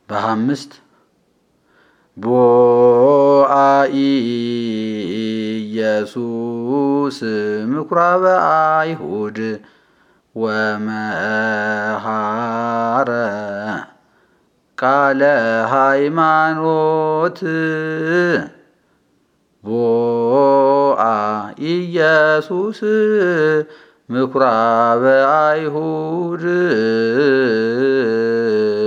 በ5 ቦአ ኢየሱስ ምኵራበ አይሁድ ወመሃረ ቃለ ሃይማኖት ቦአ ኢየሱስ ምኵራበ አይሁድ